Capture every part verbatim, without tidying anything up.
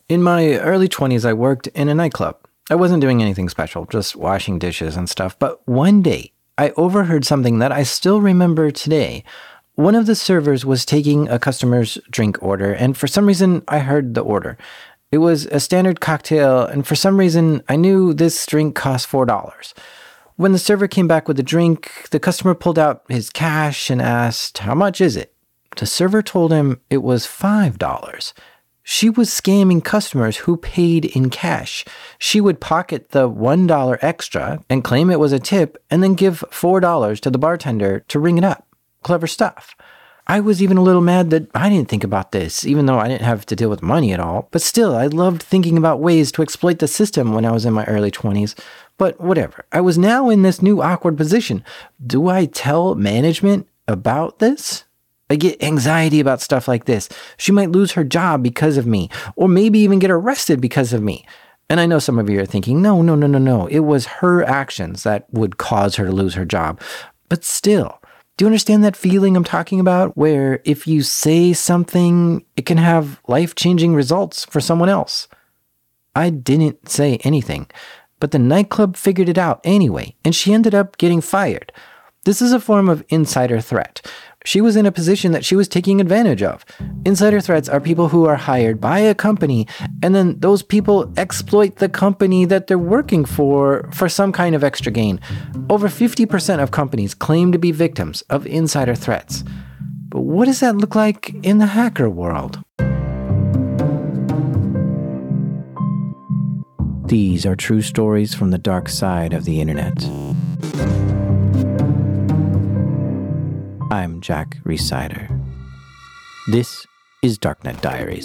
In my early twenties, I worked in a nightclub. I wasn't doing anything special, just washing dishes and stuff. But one day, I overheard something that I still remember today. One of the servers was taking a customer's drink order, and for some reason, I heard the order. It was a standard cocktail, and for some reason, I knew this drink cost four dollars. When the server came back with the drink, the customer pulled out his cash and asked, "How much is it?" The server told him it was five dollars. She was scamming customers who paid in cash. She would pocket the one dollar extra and claim it was a tip and then give four dollars to the bartender to ring it up. Clever stuff. I was even a little mad that I didn't think about this, even though I didn't have to deal with money at all. But still, I loved thinking about ways to exploit the system when I was in my early twenties. But whatever. I was now in this new awkward position. Do I tell management about this? I get anxiety about stuff like this. She might lose her job because of me, or maybe even get arrested because of me. And I know some of you are thinking, no, no, no, no, no. It was her actions that would cause her to lose her job. But still, do you understand that feeling I'm talking about, where if you say something, it can have life-changing results for someone else? I didn't say anything, but the nightclub figured it out anyway, and she ended up getting fired. This is a form of insider threat. She was in a position that she was taking advantage of. Insider threats are people who are hired by a company, and then those people exploit the company that they're working for for some kind of extra gain. Over fifty percent of companies claim to be victims of insider threats. But what does that look like in the hacker world? These are true stories from the dark side of the internet. I'm Jack Rhysider. This is Darknet Diaries.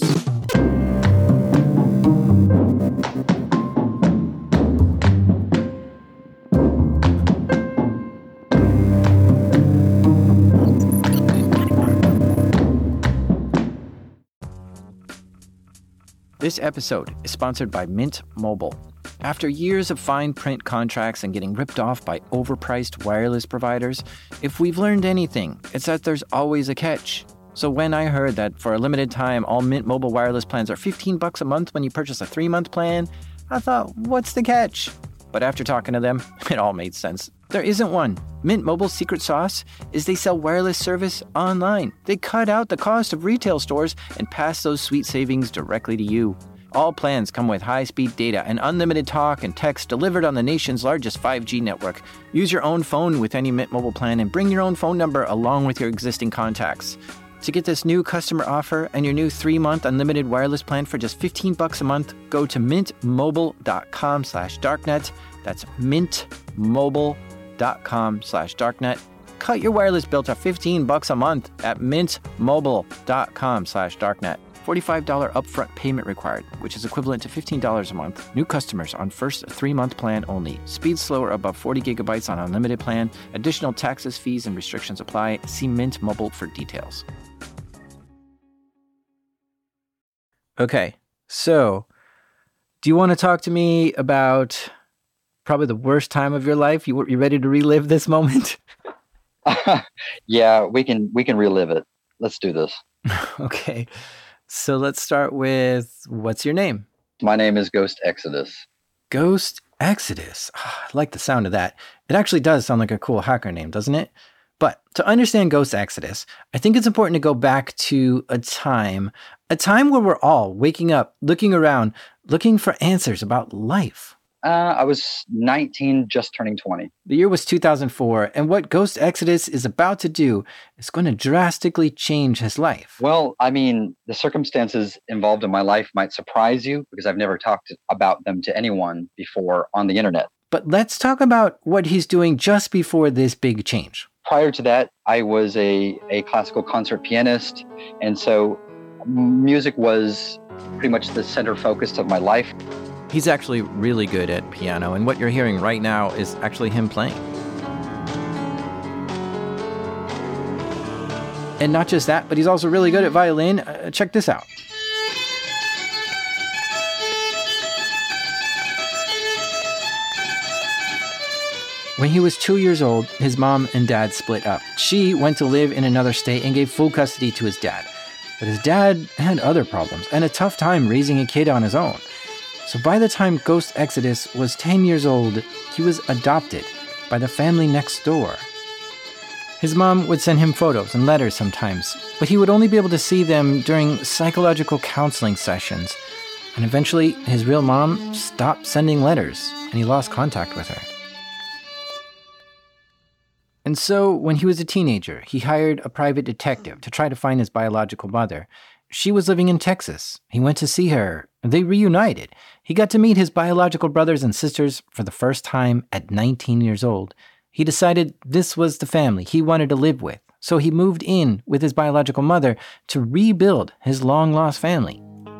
This episode is sponsored by Mint Mobile. After years of fine print contracts and getting ripped off by overpriced wireless providers, if we've learned anything, it's that there's always a catch. So when I heard that for a limited time, all Mint Mobile wireless plans are fifteen bucks a month when you purchase a three-month plan, I thought, what's the catch? But after talking to them, it all made sense. There isn't one. Mint Mobile's secret sauce is they sell wireless service online. They cut out the cost of retail stores and pass those sweet savings directly to you. All plans come with high-speed data and unlimited talk and text delivered on the nation's largest five G network. Use your own phone with any Mint Mobile plan and bring your own phone number along with your existing contacts. To get this new customer offer and your new three-month unlimited wireless plan for just fifteen bucks a month, go to mintmobile.com slash darknet. That's mintmobile.com slash darknet. Cut your wireless bill to fifteen bucks a month at mintmobile.com slash darknet. forty-five dollars upfront payment required, which is equivalent to fifteen dollars a month. New customers on first three-month plan only. Speed slower above forty gigabytes on unlimited plan. Additional taxes, fees, and restrictions apply. See Mint Mobile for details. Okay, so do you want to talk to me about probably the worst time of your life? You you ready to relive this moment? Yeah, we can we can relive it. Let's do this. Okay. So let's start with, what's your name? My name is Ghost Exodus. Ghost Exodus. Oh, I like the sound of that. It actually does sound like a cool hacker name, doesn't it? But to understand Ghost Exodus, I think it's important to go back to a time, a time where we're all waking up, looking around, looking for answers about life. Uh, I was nineteen, just turning twenty. The year was two thousand four, and what Ghost Exodus is about to do is going to drastically change his life. Well, I mean, the circumstances involved in my life might surprise you because I've never talked about them to anyone before on the internet. But let's talk about what he's doing just before this big change. Prior to that, I was a, a classical concert pianist, and so music was pretty much the center focus of my life. He's actually really good at piano, and what you're hearing right now is actually him playing. And not just that, but he's also really good at violin. Uh, check this out. When he was two years old, his mom and dad split up. She went to live in another state and gave full custody to his dad. But his dad had other problems and a tough time raising a kid on his own. So by the time Ghost Exodus was ten years old, he was adopted by the family next door. His mom would send him photos and letters sometimes, but he would only be able to see them during psychological counseling sessions. And eventually, his real mom stopped sending letters, and he lost contact with her. And so, when he was a teenager, he hired a private detective to try to find his biological mother. She was living in Texas. He went to see her. They reunited. He got to meet his biological brothers and sisters for the first time at nineteen years old. He decided this was the family he wanted to live with, so he moved in with his biological mother to rebuild his long-lost family.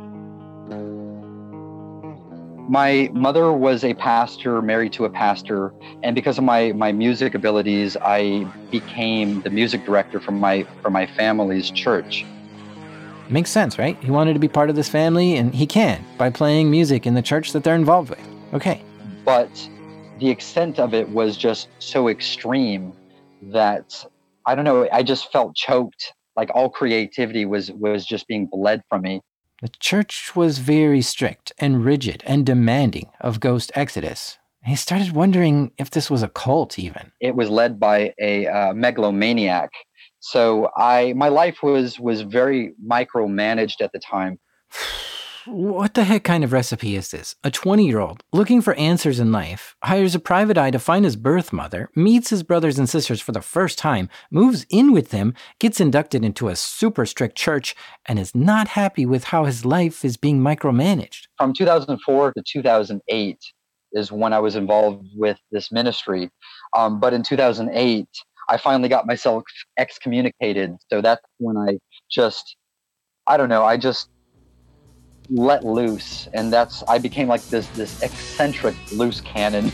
My mother was a pastor, married to a pastor, and because of my, my music abilities, I became the music director for my for my family's church. Makes sense, right? He wanted to be part of this family, and he can by playing music in the church that they're involved with. Okay. But the extent of it was just so extreme that, I don't know, I just felt choked. Like all creativity was was just being bled from me. The church was very strict and rigid and demanding of Ghost Exodus. He started wondering if this was a cult even. It was led by a uh, megalomaniac. So I, my life was was very micromanaged at the time. What the heck kind of recipe is this? A twenty-year-old looking for answers in life, hires a private eye to find his birth mother, meets his brothers and sisters for the first time, moves in with them, gets inducted into a super strict church, and is not happy with how his life is being micromanaged. From two thousand four to two thousand eight is when I was involved with this ministry. Um, but in two thousand eight, I finally got myself excommunicated. So that's when I just, I don't know, I just let loose, and that's I became like this this eccentric loose cannon.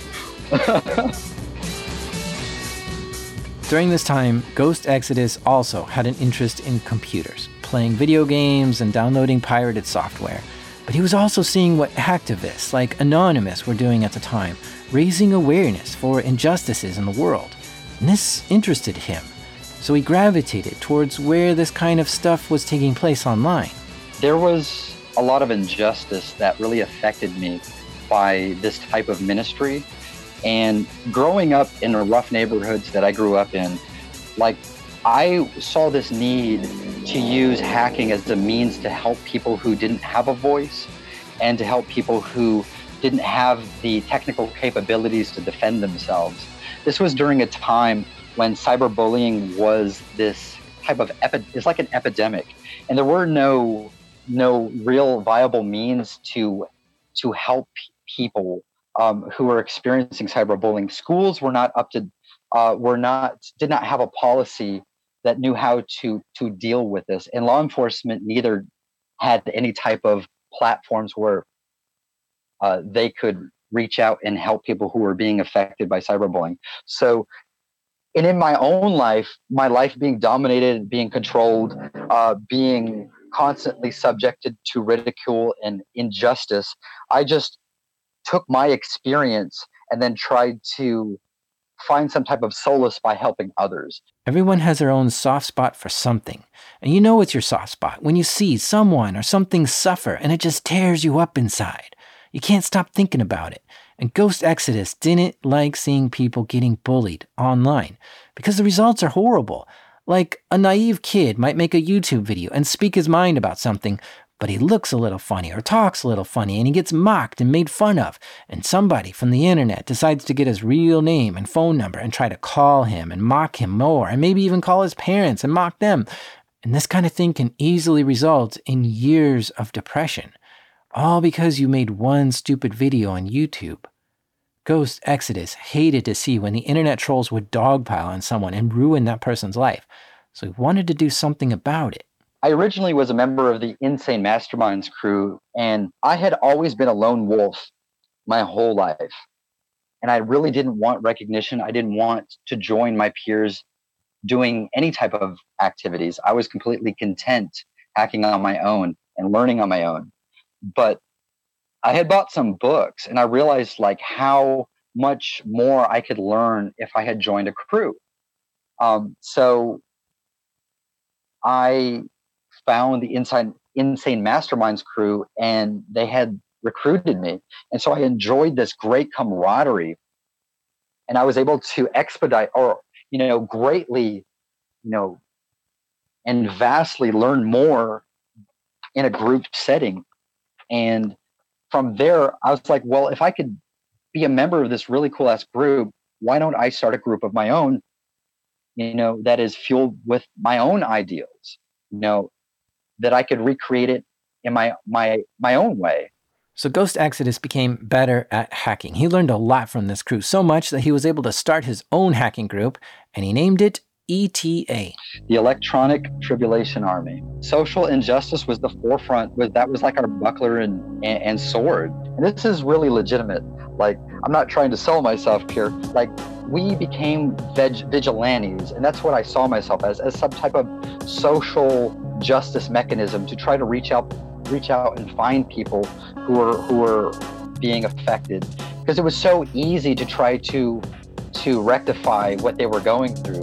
During this time, Ghost Exodus also had an interest in computers, playing video games and downloading pirated software. But he was also seeing what hacktivists like Anonymous were doing at the time, raising awareness for injustices in the world. And this interested him, so he gravitated towards where this kind of stuff was taking place online. There was a lot of injustice that really affected me by this type of ministry. And growing up in the rough neighborhoods that I grew up in, like I saw this need to use hacking as a means to help people who didn't have a voice and to help people who didn't have the technical capabilities to defend themselves. This was during a time when cyberbullying was this type of, epi- it's like an epidemic. And there were no no real viable means to to help people um, who were experiencing cyberbullying. Schools were not up to uh, were not did not have a policy that knew how to to deal with this, and law enforcement neither had any type of platforms where uh, they could reach out and help people who were being affected by cyberbullying. So, and in my own life, my life being dominated, being controlled, uh, being constantly subjected to ridicule and injustice, I just took my experience and then tried to find some type of solace by helping others. Everyone has their own soft spot for something. And you know it's your soft spot when you see someone or something suffer and it just tears you up inside. You can't stop thinking about it. And Ghost Exodus didn't like seeing people getting bullied online because the results are horrible. Like, a naive kid might make a YouTube video and speak his mind about something, but he looks a little funny or talks a little funny and he gets mocked and made fun of. And somebody from the internet decides to get his real name and phone number and try to call him and mock him more and maybe even call his parents and mock them. And this kind of thing can easily result in years of depression, all because you made one stupid video on YouTube. Ghost Exodus hated to see when the internet trolls would dogpile on someone and ruin that person's life, so he wanted to do something about it. I originally was a member of the Insane Masterminds crew, and I had always been a lone wolf my whole life. And I really didn't want recognition. I didn't want to join my peers doing any type of activities. I was completely content hacking on my own and learning on my own. But I had bought some books and I realized like how much more I could learn if I had joined a crew. Um, so I found the Inside Insane Masterminds crew, and they had recruited me. And so I enjoyed this great camaraderie, and I was able to expedite or, you know, greatly, you know, and vastly learn more in a group setting. And from there, I was like, well, if I could be a member of this really cool ass group, why don't I start a group of my own, you know, that is fueled with my own ideals, you know, that I could recreate it in my, my, my own way. So Ghost Exodus became better at hacking. He learned a lot from this crew, so much that he was able to start his own hacking group, and he named it E T A. The Electronic Tribulation Army. Social injustice was the forefront. Was that was like our buckler and, and, and sword. And this is really legitimate. Like, I'm not trying to sell myself here. Like, we became veg- vigilantes, and that's what I saw myself as, as some type of social justice mechanism to try to reach out, reach out and find people who were who were being affected, because it was so easy to try to to rectify what they were going through.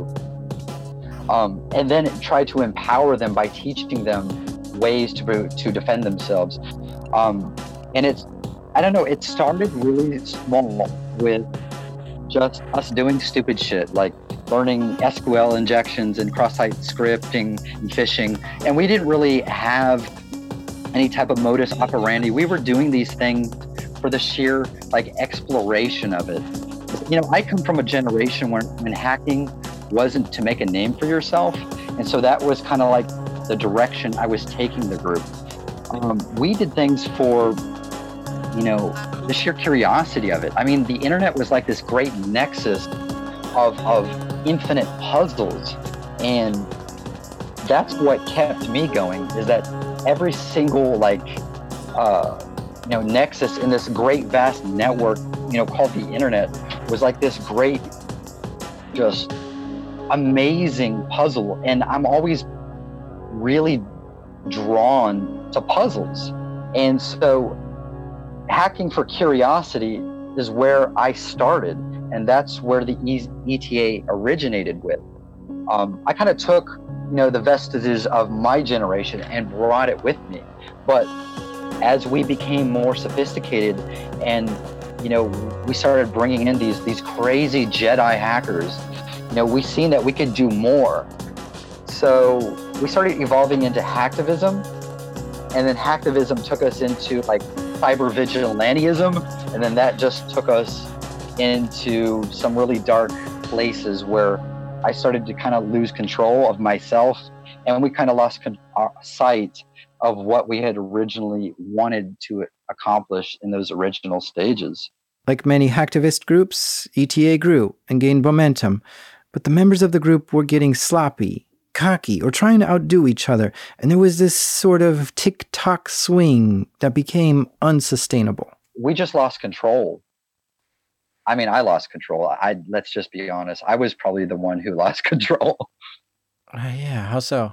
Um, and then try to empower them by teaching them ways to to defend themselves. Um, and it's, I don't know, it started really small with just us doing stupid shit, like learning S Q L injections and cross-site scripting and phishing. And we didn't really have any type of modus operandi. We were doing these things for the sheer like exploration of it. You know, I come from a generation when, when hacking wasn't to make a name for yourself, and so that was kind of like the direction I was taking the group. Um, we did things for, you know, the sheer curiosity of it. I mean, the internet was like this great nexus of of infinite puzzles, and that's what kept me going. Is that every single like uh, you know nexus in this great vast network, you know, called the internet, was like this great, just amazing puzzle. And I'm always really drawn to puzzles. And so hacking for curiosity is where I started. And that's where the E T A originated with. Um, I kind of took, you know, the vestiges of my generation and brought it with me. But as we became more sophisticated and, you know, we started bringing in these, these crazy Jedi hackers, you know, we seen that we could do more. So we started evolving into hacktivism, and then hacktivism took us into like cyber vigilantism, and then that just took us into some really dark places where I started to kind of lose control of myself, and we kind of lost con- uh, sight of what we had originally wanted to accomplish in those original stages. Like many hacktivist groups, E T A grew and gained momentum, but the members of the group were getting sloppy, cocky, or trying to outdo each other, and there was this sort of tick-tock swing that became unsustainable. We just lost control. I mean, I lost control. I let's just be honest. I was probably the one who lost control. Uh, yeah, how so?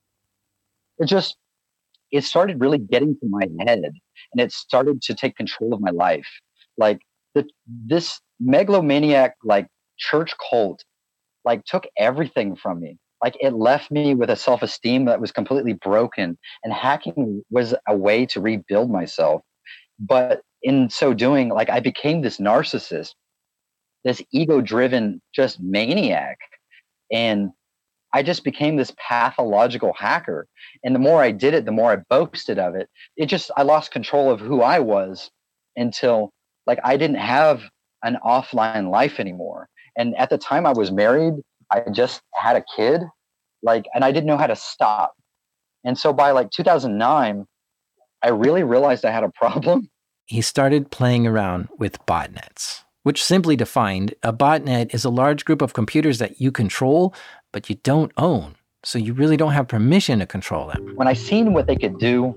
It just, it started really getting to my head, and it started to take control of my life. Like the, this megalomaniac, like church cult, like took everything from me. Like it left me with a self-esteem that was completely broken, and hacking was a way to rebuild myself. But in so doing, like I became this narcissist, this ego-driven just maniac. And I just became this pathological hacker. And the more I did it, the more I boasted of it. It just, I lost control of who I was until like I didn't have an offline life anymore. And at the time I was married, I just had a kid, like, and I didn't know how to stop. And so by like two thousand nine, I really realized I had a problem. He started playing around with botnets, which simply defined, a botnet is a large group of computers that you control, but you don't own. So you really don't have permission to control them. When I seen what they could do,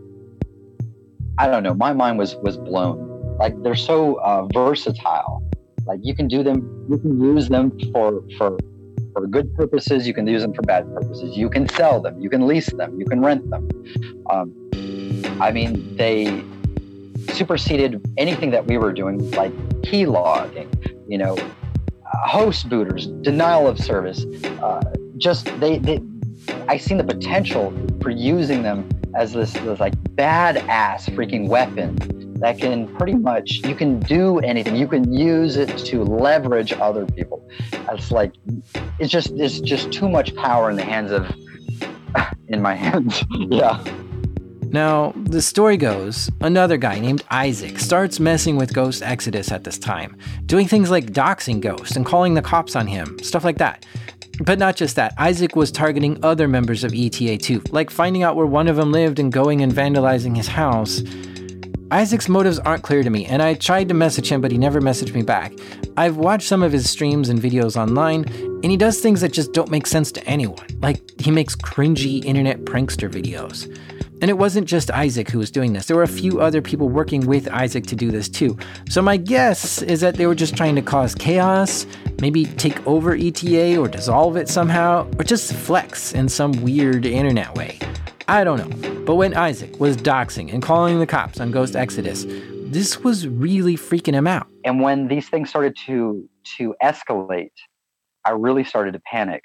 I don't know, my mind was was blown. Like they're so uh, versatile. Like you can do them, you can use them for, for, for good purposes, you can use them for bad purposes. You can sell them, you can lease them, you can rent them. Um, I mean, they superseded anything that we were doing, like key logging, you know, uh, host booters, denial of service. Uh, just they, they I seen the potential for using them as this, this like badass freaking weapon that can pretty much, you can do anything. You can use it to leverage other people. It's like, it's just, it's just too much power in the hands of, in my hands. Yeah. Now, the story goes, another guy named Isaac starts messing with Ghost Exodus at this time, doing things like doxing Ghost and calling the cops on him, stuff like that. But not just that, Isaac was targeting other members of E T A too, like finding out where one of them lived and going and vandalizing his house. Isaac's motives aren't clear to me, and I tried to message him, but he never messaged me back. I've watched some of his streams and videos online, and he does things that just don't make sense to anyone, like he makes cringy internet prankster videos. And it wasn't just Isaac who was doing this. There were a few other people working with Isaac to do this too. So my guess is that they were just trying to cause chaos, maybe take over E T A or dissolve it somehow, or just flex in some weird internet way. I don't know. But when Isaac was doxing and calling the cops on Ghost Exodus, this was really freaking him out. And when these things started to to escalate, I really started to panic.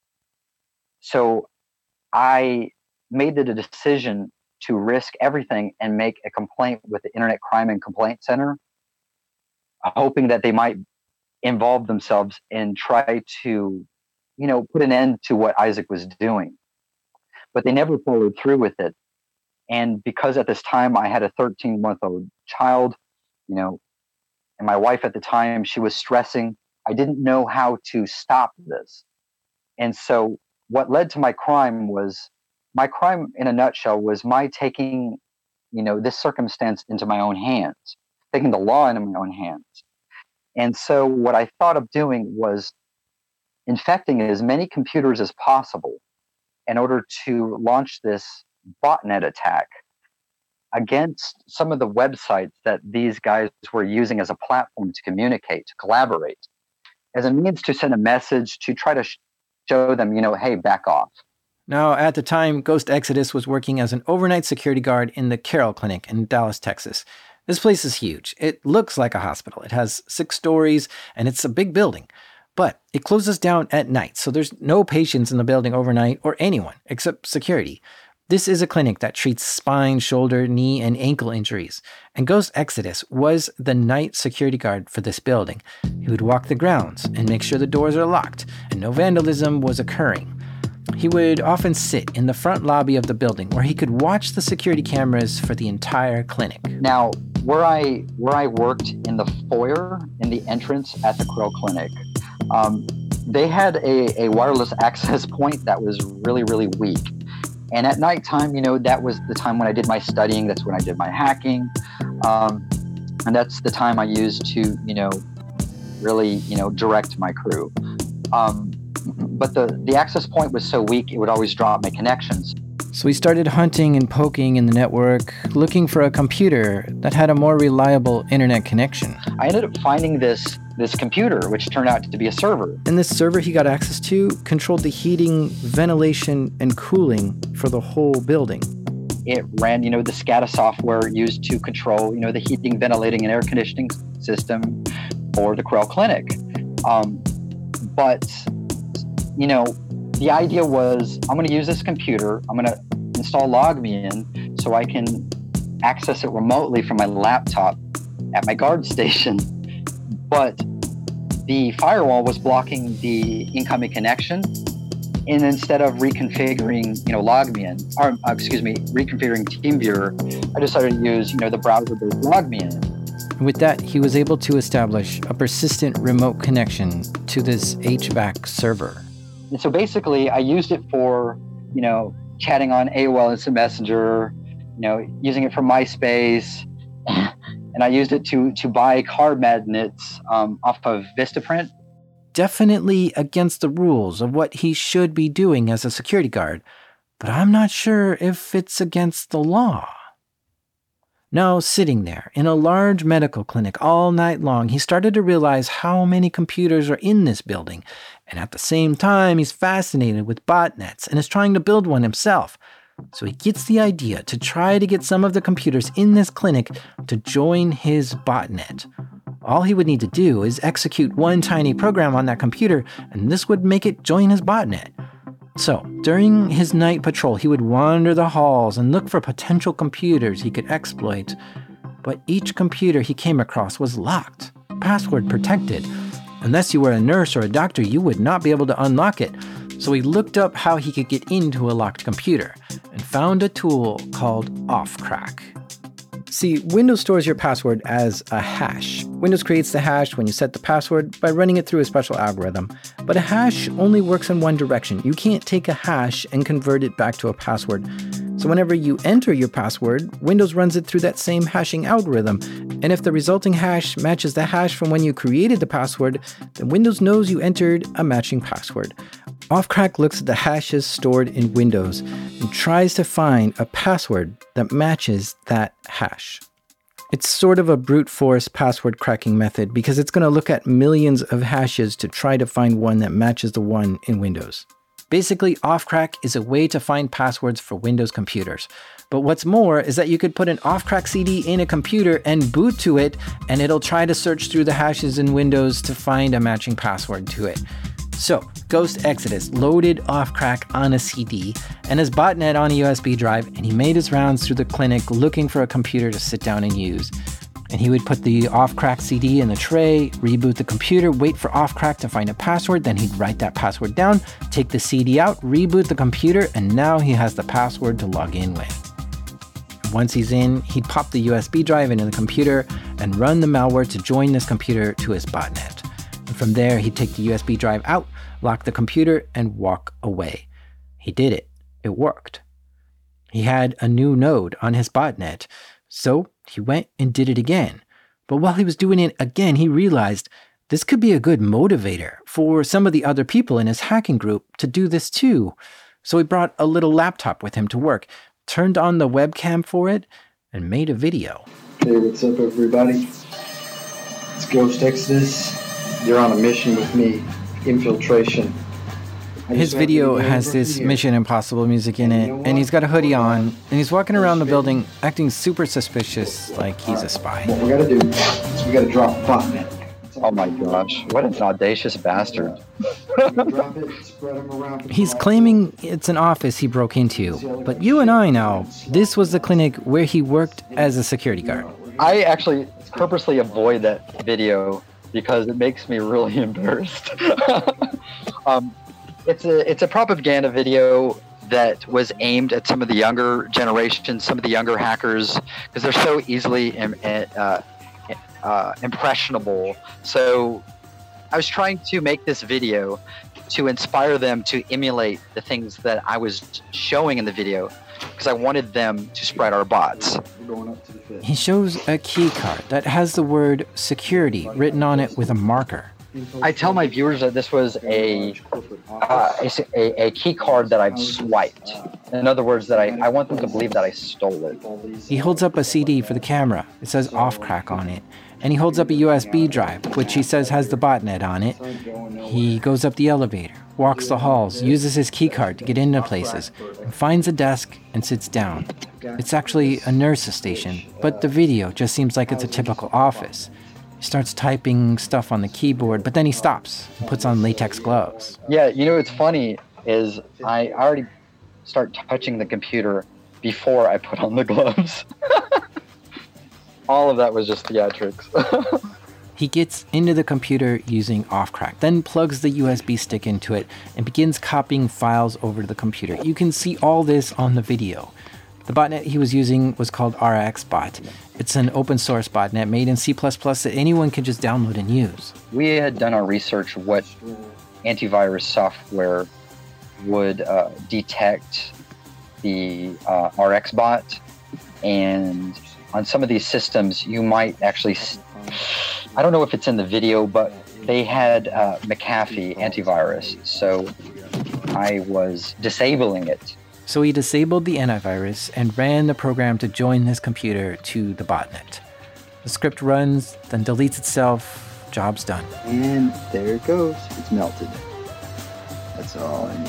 So I made the decision to risk everything and make a complaint with the Internet Crime and Complaint Center, hoping that they might involve themselves and try to, you know, put an end to what Isaac was doing. But they never followed through with it. And because at this time I had a thirteen-month-old child, you know, and my wife at the time, she was stressing, I didn't know how to stop this. And so what led to my crime was, my crime in a nutshell was my taking, you know, this circumstance into my own hands, taking the law into my own hands. And so what I thought of doing was infecting as many computers as possible in order to launch this botnet attack against some of the websites that these guys were using as a platform to communicate, to collaborate, as a means to send a message to try to sh- show them, you know, hey, back off. Now, at the time, Ghost Exodus was working as an overnight security guard in the Carroll Clinic in Dallas, Texas. This place is huge. It looks like a hospital. It has six stories, and it's a big building. But it closes down at night, so there's no patients in the building overnight or anyone except security. This is a clinic that treats spine, shoulder, knee, and ankle injuries. And Ghost Exodus was the night security guard for this building. He would walk the grounds and make sure the doors are locked and no vandalism was occurring. He would often sit in the front lobby of the building where he could watch the security cameras for the entire clinic. Now, where I where I worked in the foyer, in the entrance at the Carroll Clinic, um, they had a, a wireless access point that was really, really weak. And at nighttime, you know, that was the time when I did my studying. That's when I did my hacking. Um, and that's the time I used to, you know, really, you know, direct my crew. Um, but the, the access point was so weak, it would always drop my connections. So we started hunting and poking in the network, looking for a computer that had a more reliable internet connection. I ended up finding this this computer, which turned out to be a server. And this server he got access to controlled the heating, ventilation, and cooling for the whole building. It ran, you know, the SCADA software used to control, you know, the heating, ventilating, and air conditioning system for the Carroll Clinic. Um, but, you know, the idea was, I'm going to use this computer, I'm going to install LogMeIn so I can access it remotely from my laptop at my guard station. But the firewall was blocking the incoming connection. And instead of reconfiguring, you know, LogMeIn, or uh, excuse me, reconfiguring TeamViewer, I decided to use, you know, the browser-based LogMeIn. With that, he was able to establish a persistent remote connection to this H V A C server. And so basically, I used it for, you know, chatting on A O L Instant Messenger, you know, using it for MySpace, and I used it to to buy card magnets um, off of Vistaprint. Definitely against the rules of what he should be doing as a security guard, but I'm not sure if it's against the law. Now, sitting there in a large medical clinic all night long, he started to realize how many computers are in this building, and at the same time, he's fascinated with botnets and is trying to build one himself. So he gets the idea to try to get some of the computers in this clinic to join his botnet. All he would need to do is execute one tiny program on that computer, and this would make it join his botnet. So, During his night patrol, he would wander the halls and look for potential computers he could exploit. But each computer he came across was locked, password protected. Unless you were a nurse or a doctor, you would not be able to unlock it. So he looked up how he could get into a locked computer and found a tool called Offcrack. See, Windows stores your password as a hash. Windows creates the hash when you set the password by running it through a special algorithm. But a hash only works in one direction. You can't take a hash and convert it back to a password. So whenever you enter your password, Windows runs it through that same hashing algorithm. And if the resulting hash matches the hash from when you created the password, then Windows knows you entered a matching password. Offcrack looks at the hashes stored in Windows and tries to find a password that matches that hash. It's sort of a brute force password cracking method because it's going to look at millions of hashes to try to find one that matches the one in Windows. Basically, Offcrack is a way to find passwords for Windows computers. But what's more is that you could put an Offcrack C D in a computer and boot to it, and it'll try to search through the hashes in Windows to find a matching password to it. So, Ghost Exodus loaded Offcrack on a C D and his botnet on a U S B drive, and he made his rounds through the clinic looking for a computer to sit down and use. And he would put the Offcrack C D in the tray, reboot the computer, wait for Offcrack to find a password, then he'd write that password down, take the C D out, reboot the computer, and now he has the password to log in with. Once he's in, he'd pop the U S B drive into the computer and run the malware to join this computer to his botnet. And from there, he'd take the U S B drive out, lock the computer, and walk away. He did it. It worked. He had a new node on his botnet, so he went and did it again. But while he was doing it again, he realized this could be a good motivator for some of the other people in his hacking group to do this too. So he brought a little laptop with him to work, turned on the webcam for it, and made a video. Hey, what's up, everybody? It's Ghost Exodus. You're on a mission with me, infiltration. His video has this Mission Impossible music in it, and he's got a hoodie on, and he's walking around the building acting super suspicious, like he's a spy. What we gotta do is we gotta drop a botnet. Oh my gosh, what an audacious bastard. He's claiming it's an office he broke into, but you and I know this was the clinic where he worked as a security guard. I actually purposely avoid that video because it makes me really embarrassed. um, it's a it's a propaganda video that was aimed at some of the younger generation, some of the younger hackers, because they're so easily uh, uh, impressionable. So I was trying to make this video to inspire them to emulate the things that I was showing in the video, because I wanted them to spread our bots. He shows a key card that has the word security written on it with a marker. I tell my viewers that this was a uh, a, a key card that I've swiped. In other words, that I, I want them to believe that I stole it. He holds up a C D for the camera. It says Offcrack on it. And he holds up a U S B drive, which he says has the botnet on it. He goes up the elevator, walks the halls, uses his key card to get into places, and finds a desk and sits down. It's actually a nurse's station, but the video just seems like it's a typical office. He starts typing stuff on the keyboard, but then he stops and puts on latex gloves. Yeah, you know what's funny is I already start touching the computer before I put on the gloves. All of that was just theatrics. He gets into the computer using Offcrack, then plugs the U S B stick into it and begins copying files over to the computer. You can see all this on the video. The botnet he was using was called RxBot. It's an open source botnet made in C plus plus that anyone can just download and use. We had done our research what antivirus software would uh, detect the uh, RxBot, and on some of these systems you might actually, I don't know if it's in the video, but they had uh, McAfee antivirus, so I was disabling it. So he disabled the antivirus and ran the program to join his computer to the botnet. The script runs, then deletes itself, job's done. And there it goes, it's melted. That's all I needed.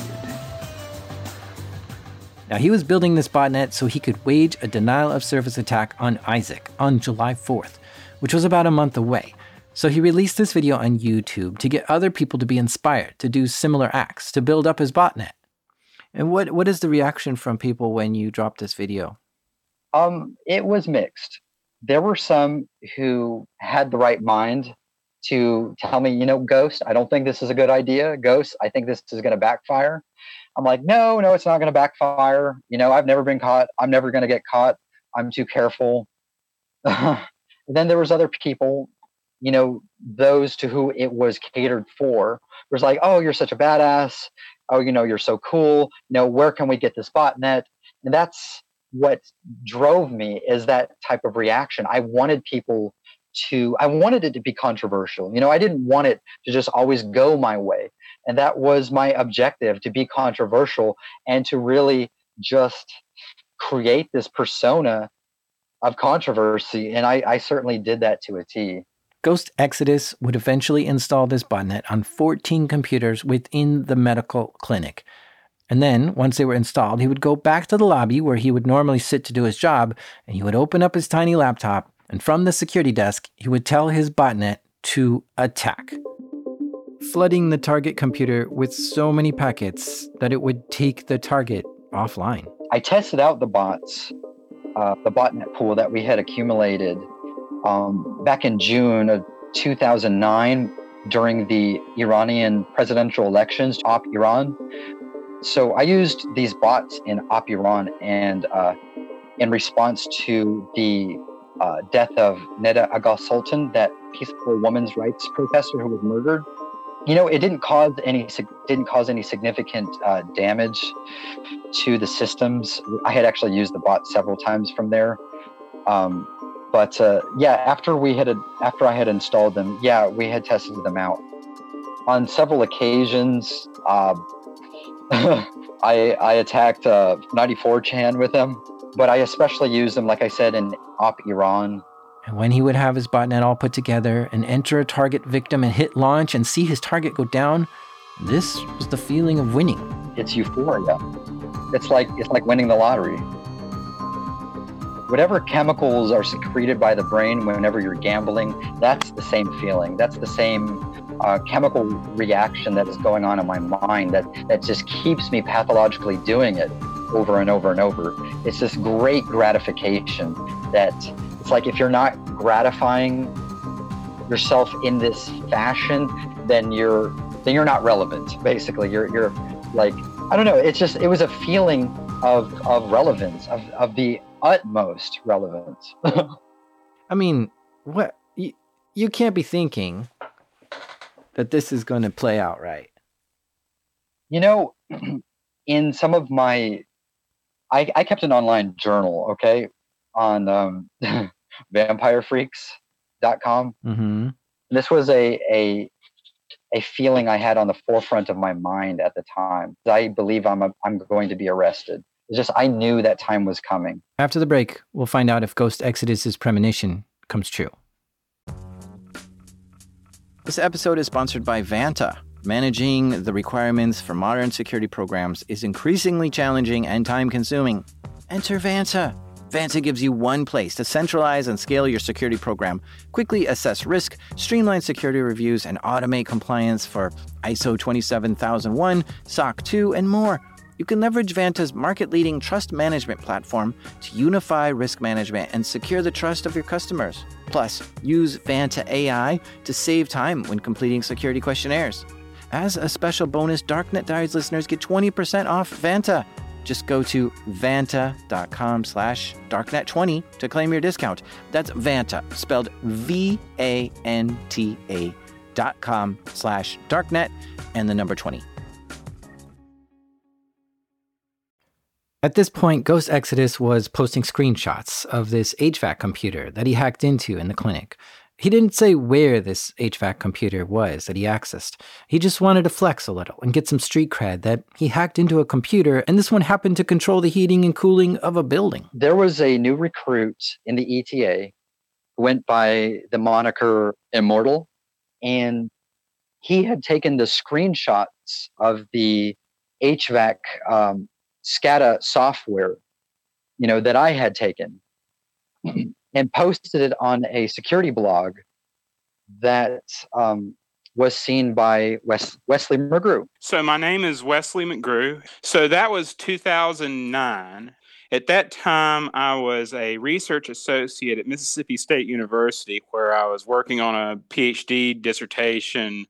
Now he was building this botnet so he could wage a denial of service attack on Isaac on July fourth, which was about a month away. So he released this video on YouTube to get other people to be inspired to do similar acts to build up his botnet. And what what is the reaction from people when you drop this video? Um, it was mixed. There were some who had the right mind to tell me, you know, Ghost, I don't think this is a good idea. Ghost, I think this is going to backfire. I'm like, no, no, it's not going to backfire. You know, I've never been caught. I'm never going to get caught. I'm too careful. Then there was other people, you know, those to who it was catered for. It was like, oh, you're such a badass. Oh, you know, you're so cool. You know, where can we get this botnet? And that's what drove me, is that type of reaction. I wanted people to, I wanted it to be controversial. You know, I didn't want it to just always go my way. And that was my objective, to be controversial and to really just create this persona of controversy. And I, I certainly did that to a T. Ghost Exodus would eventually install this botnet on fourteen computers within the medical clinic. And then, once they were installed, he would go back to the lobby where he would normally sit to do his job, and he would open up his tiny laptop, and from the security desk, he would tell his botnet to attack, flooding the target computer with so many packets that it would take the target offline. I tested out the bots, uh, the botnet pool that we had accumulated um, back in June of two thousand nine during the Iranian presidential elections, Op Iran. So I used these bots in Op Iran, and uh, in response to the uh, death of Neda Agha Sultan, that peaceful women's rights protester who was murdered. You know, it didn't cause any didn't cause any significant uh, damage to the systems. I had actually used the bot several times from there, um, but uh, yeah, after we had after I had installed them, yeah, we had tested them out on several occasions. Uh, I I attacked uh, ninety-four chan with them, but I especially used them, like I said, in Op Iran. And when he would have his botnet all put together and enter a target victim and hit launch and see his target go down, this was the feeling of winning. It's euphoria. It's like it's like winning the lottery. Whatever chemicals are secreted by the brain whenever you're gambling, that's the same feeling. That's the same uh, chemical reaction that is going on in my mind that, that just keeps me pathologically doing it over and over and over. It's this great gratification that it's like, if you're not gratifying yourself in this fashion, then you're then you're not relevant. Basically, you're you're like, I don't know. It's just it was a feeling of of relevance, of of the utmost relevance. I mean, what you, you can't be thinking that this is going to play out right. You know, in some of my, I, I kept an online journal, okay, on um, vampire freaks dot com. Mm-hmm. This was a, a a feeling I had on the forefront of my mind at the time. I believe I'm a, I'm going to be arrested. It's just I knew that time was coming. After the break, we'll find out if Ghost Exodus's premonition comes true. This episode is sponsored by Vanta. Managing the requirements for modern security programs is increasingly challenging and time-consuming. Enter Vanta. Vanta gives you one place to centralize and scale your security program, quickly assess risk, streamline security reviews, and automate compliance for I S O twenty-seven thousand one, S O C two, and more. You can leverage Vanta's market-leading trust management platform to unify risk management and secure the trust of your customers. Plus, use Vanta A I to save time when completing security questionnaires. As a special bonus, Darknet Diaries listeners get twenty percent off Vanta. Just go to vanta.com slash darknet twenty to claim your discount. That's Vanta, spelled V A N T A dot com slash darknet and the number twenty. At this point, Ghost Exodus was posting screenshots of this H V A C computer that he hacked into in the clinic. He didn't say where this H V A C computer was that he accessed. He just wanted to flex a little and get some street cred that he hacked into a computer, and this one happened to control the heating and cooling of a building. There was a new recruit in the E T A who went by the moniker Immortal, and he had taken the screenshots of the H V A C um, SCADA software, you know, that I had taken and posted it on a security blog that um, was seen by Wes- Wesley McGrew. So my name is Wesley McGrew. So that was two thousand nine. At that time, I was a research associate at Mississippi State University, where I was working on a PhD dissertation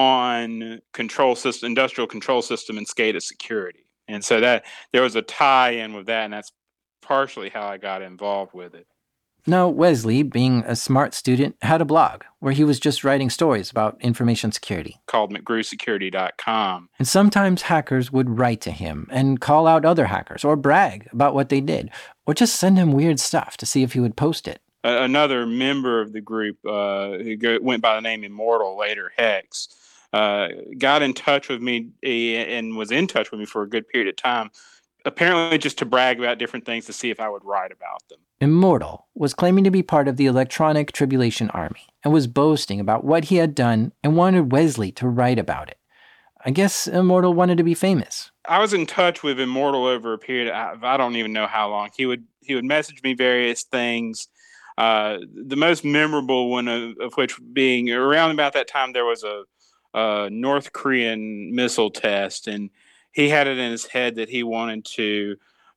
on control system, industrial control system and SCADA security. And so that there was a tie-in with that, and that's partially how I got involved with it. Now, Wesley, being a smart student, had a blog where he was just writing stories about information security. Called mcgrew security dot com. And sometimes hackers would write to him and call out other hackers or brag about what they did, or just send him weird stuff to see if he would post it. Uh, another member of the group uh, who go, went by the name Immortal, later Hex, uh, got in touch with me and was in touch with me for a good period of time, apparently just to brag about different things to see if I would write about them. Immortal was claiming to be part of the Electronic Tribulation Army and was boasting about what he had done and wanted Wesley to write about it. I guess Immortal wanted to be famous. I was in touch with Immortal over a period of, I don't even know how long. He would he would message me various things. Uh, the most memorable one of, of which being around about that time, there was a, a North Korean missile test, and he had it in his head that he wanted to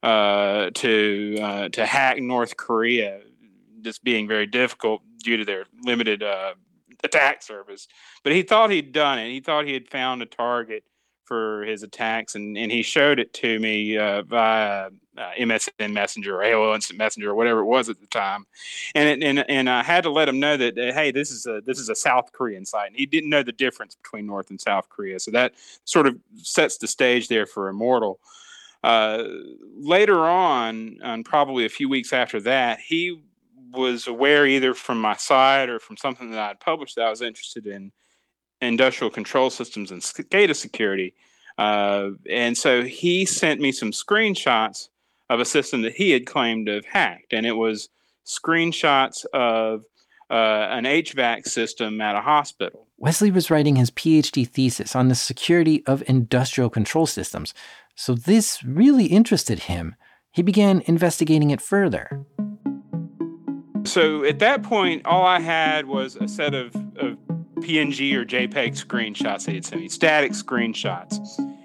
uh, to uh, to hack North Korea, this being very difficult due to their limited uh, attack service. But he thought he'd done it. He thought he had found a target for his attacks, and, and he showed it to me uh, via uh, M S N Messenger or A O L Instant Messenger or whatever it was at the time. And it, and and I had to let him know that, uh, hey, this is a this is a South Korean site. And he didn't know the difference between North and South Korea. So that sort of sets the stage there for Immortal. Uh, later on, and probably a few weeks after that, he was aware either from my site or from something that I had published that I was interested in industrial control systems and SCADA security. Uh, and so he sent me some screenshots of a system that he had claimed to have hacked. And it was screenshots of uh, an H V A C system at a hospital. Wesley was writing his PhD thesis on the security of industrial control systems, so this really interested him. He began investigating it further. So at that point, all I had was a set of, of P N G or JPEG screenshots they had sent me, static screenshots.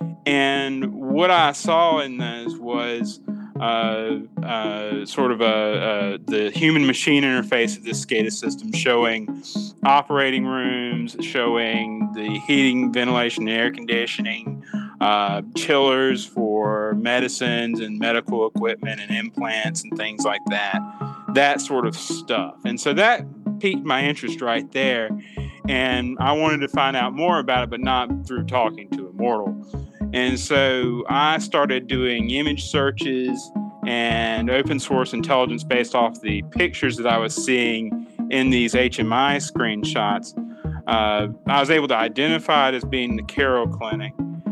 And what I saw in those was uh, uh, sort of a, a, the human-machine interface of this SCADA system, showing operating rooms, showing the heating, ventilation, and air conditioning, uh, chillers for medicines and medical equipment and implants and things like that, that sort of stuff. And so that piqued my interest right there. And I wanted to find out more about it, but not through talking to Immortal. And so I started doing image searches and open source intelligence based off the pictures that I was seeing in these H M I screenshots. Uh, I was able to identify it as being the Carroll Clinic.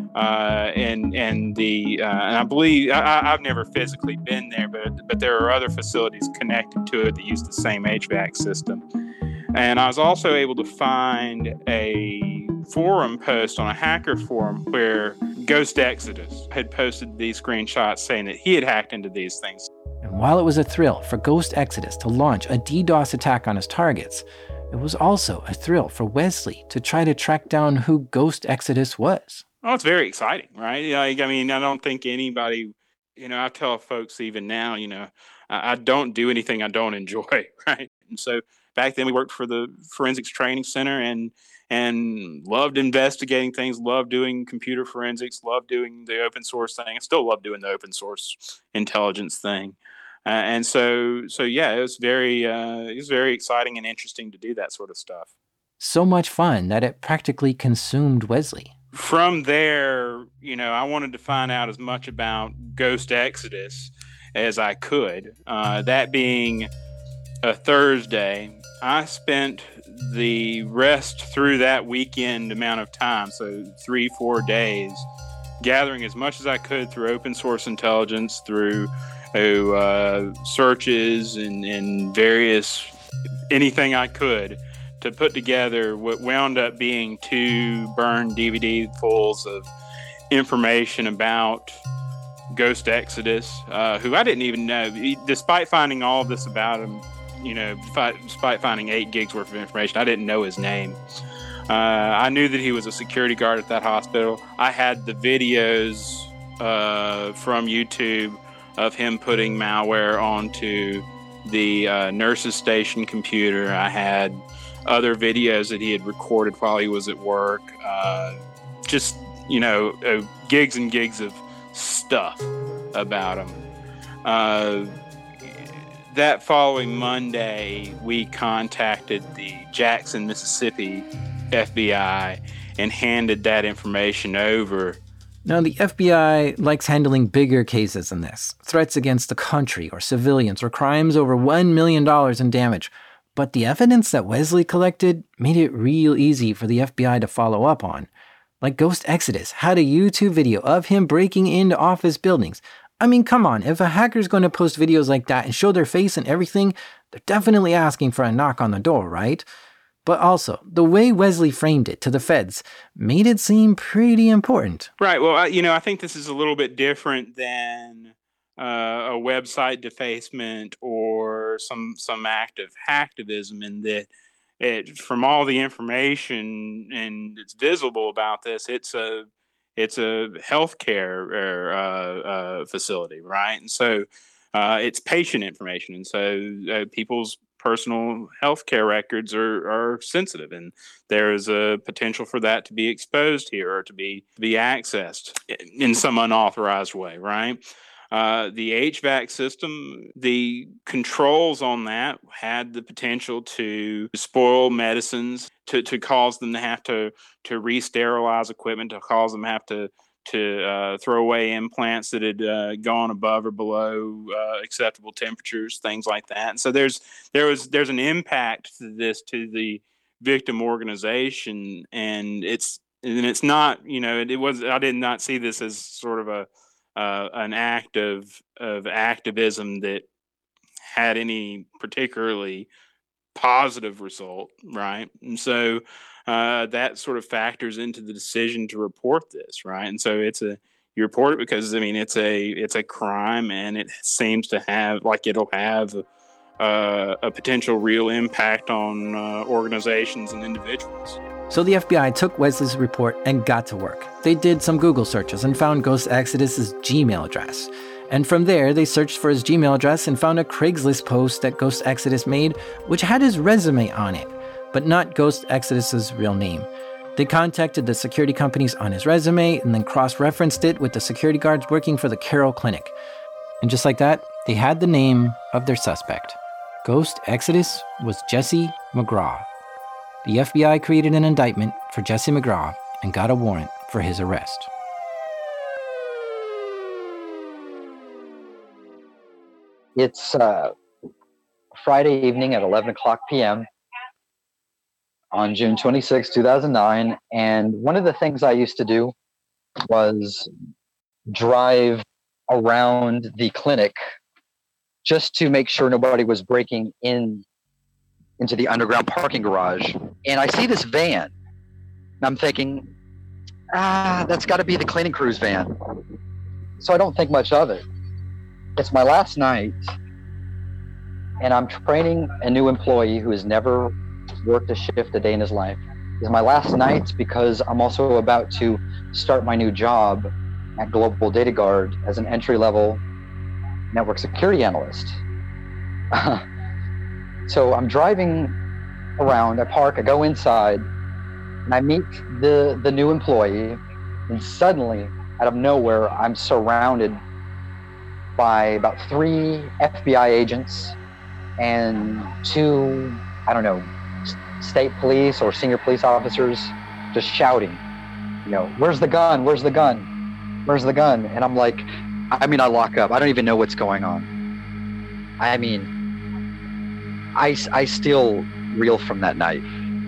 Uh, and and the uh, and I believe I, I've never physically been there, but but there are other facilities connected to it that use the same H V A C system. And I was also able to find a forum post on a hacker forum where Ghost Exodus had posted these screenshots saying that he had hacked into these things. And while it was a thrill for Ghost Exodus to launch a DDoS attack on his targets, it was also a thrill for Wesley to try to track down who Ghost Exodus was. Oh, it's very exciting, right? Like, I mean, I don't think anybody, you know, I tell folks even now, you know, I, I don't do anything I don't enjoy, right? And so back then we worked for the Forensics Training Center and and loved investigating things, loved doing computer forensics, loved doing the open source thing. I still love doing the open source intelligence thing. Uh, and so, so yeah, it was very, uh, it was very exciting and interesting to do that sort of stuff. So much fun that it practically consumed Wesley. From there, you know, I wanted to find out as much about Ghost Exodus as I could. Uh, that being a Thursday, I spent the rest through that weekend amount of time, so three, four days, gathering as much as I could through open source intelligence, through uh, searches and, and various, anything I could, to put together what wound up being two burned D V D fulls of information about Ghost Exodus, uh, who I didn't even know. He, despite finding all of this about him, you know, despite finding eight gigs worth of information, I didn't know his name. Uh, I knew that he was a security guard at that hospital. I had the videos uh, from YouTube of him putting malware onto the uh, nurse's station computer. I had other videos that he had recorded while he was at work. Uh, just, you know, uh, gigs and gigs of stuff about him. Uh, that following Monday, we contacted the Jackson, Mississippi F B I and handed that information over. Now, the F B I likes handling bigger cases than this, threats against the country or civilians or crimes over one million dollars in damage. But the evidence that Wesley collected made it real easy for the F B I to follow up on. Like Ghost Exodus had a YouTube video of him breaking into office buildings. I mean, come on, if a hacker's going to post videos like that and show their face and everything, they're definitely asking for a knock on the door, right? But also, the way Wesley framed it to the feds made it seem pretty important. Right. Well, I, you know, I think this is a little bit different than uh, a website defacement or some some act of hacktivism, in that it, from all the information and it's visible about this, it's a it's a healthcare uh, uh, facility, right? And so uh, it's patient information, and so uh, people's personal healthcare records are, are sensitive, and there is a potential for that to be exposed here or to be to be accessed in some unauthorized way, right? Uh, the H V A C system, the controls on that had the potential to spoil medicines, to, to cause them to have to to re-sterilize equipment, to cause them to have to to uh, throw away implants that had uh, gone above or below uh, acceptable temperatures, things like that. And so there's there was there's an impact to this to the victim organization, and it's and it's not, you know, it, it was I did not see this as sort of a uh, an act of of activism that had any particularly positive result, right? And so uh, that sort of factors into the decision to report this, right? And so it's a you report it because I mean it's a it's a crime, and it seems to have like it'll have uh, a potential real impact on uh, organizations and individuals. So the F B I took Wesley's report and got to work. They did some Google searches and found Ghost Exodus's Gmail address. And from there, they searched for his Gmail address and found a Craigslist post that Ghost Exodus made, which had his resume on it, but not Ghost Exodus's real name. They contacted the security companies on his resume and then cross-referenced it with the security guards working for the Carroll Clinic. And just like that, they had the name of their suspect. Ghost Exodus was Jesse McGraw. The F B I created an indictment for Jesse McGraw and got a warrant for his arrest. It's uh, Friday evening at eleven o'clock p.m. on June twenty-sixth, two thousand nine. And one of the things I used to do was drive around the clinic just to make sure nobody was breaking in into the underground parking garage. And I see this van, and I'm thinking, ah, that's got to be the cleaning crew's van. So I don't think much of it. It's my last night, and I'm training a new employee who has never worked a shift a day in his life. It's my last night because I'm also about to start my new job at Global Data Guard as an entry-level network security analyst. So I'm driving around, I park, I go inside, and I meet the, the new employee, and suddenly, out of nowhere, I'm surrounded by about three F B I agents and two, I don't know, state police or senior police officers just shouting, you know, where's the gun? Where's the gun? Where's the gun? And I'm like, I mean, I lock up. I don't even know what's going on. I mean, I, I still reel from that night.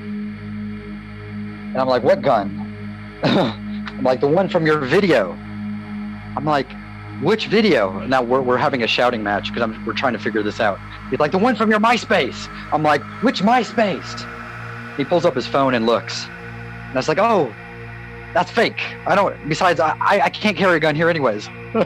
And I'm like, what gun? I'm like, the one from your video. I'm like, which video? Now we're we're having a shouting match because I'm we're trying to figure this out. He's like, the one from your MySpace. I'm like, which MySpace? He pulls up his phone and looks. And I was like, oh, that's fake. I don't, besides, I, I can't carry a gun here anyways.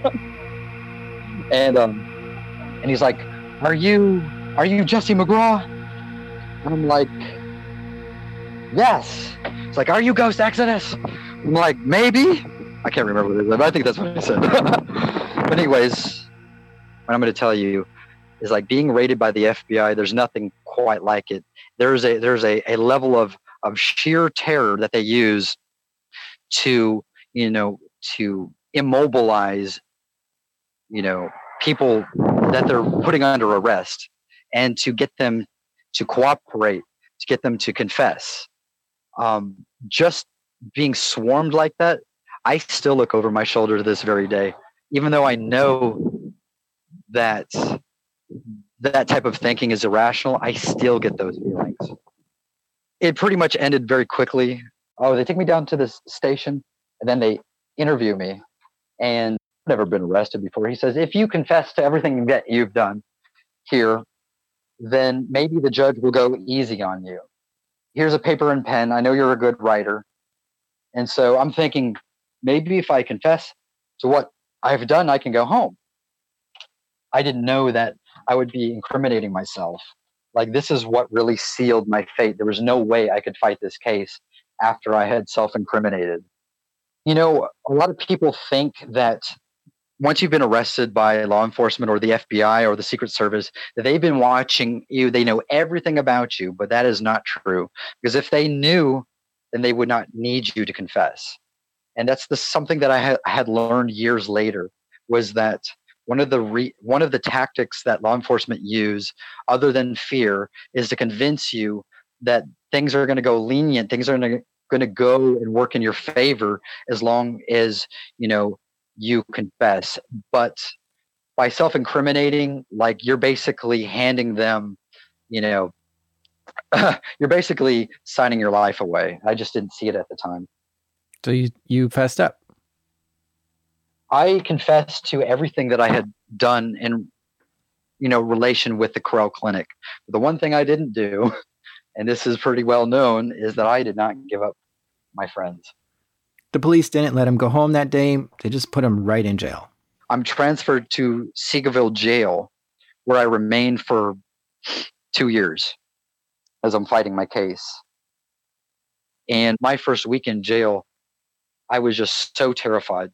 and um, and he's like, are you, are you Jesse McGraw? And I'm like, yes. It's like, are you Ghost Exodus? I'm like, maybe. I can't remember what it is, but I think that's what I said. But anyways, what I'm going to tell you is like being raided by the F B I. There's nothing quite like it. There's a there's a, a level of of sheer terror that they use to, you know, to immobilize, you know, people that they're putting under arrest, and to get them to cooperate, to get them to confess. Um, just being swarmed like that, I still look over my shoulder to this very day, even though I know that that type of thinking is irrational. I still get those feelings. It pretty much ended very quickly. Oh, they take me down to this station, and then they interview me. And I've never been arrested before. He says, if you confess to everything that you've done here, then maybe the judge will go easy on you. Here's a paper and pen. I know you're a good writer. And so I'm thinking, maybe if I confess to what I've done, I can go home. I didn't know that I would be incriminating myself. Like, this is what really sealed my fate. There was no way I could fight this case after I had self-incriminated. You know, a lot of people think that once you've been arrested by law enforcement or the F B I or the Secret Service, that they've been watching you, they know everything about you, but that is not true. Because if they knew, then they would not need you to confess. And that's the something that I had, I had learned years later, was that one of the re, one of the tactics that law enforcement use, other than fear, is to convince you that things are going to go lenient, things are going to going to go and work in your favor as long as, you know, you confess. But by self-incriminating, like, you're basically handing them, you know, you're basically signing your life away. I just didn't see it at the time. So you, you fessed up? I confessed to everything that I had done in, you know, relation with the Corral Clinic. The one thing I didn't do, and this is pretty well known, is that I did not give up my friends. The police didn't let him go home that day. They just put him right in jail. I'm transferred to Seagoville Jail, where I remained for two years as I'm fighting my case. And my first week in jail, I was just so terrified.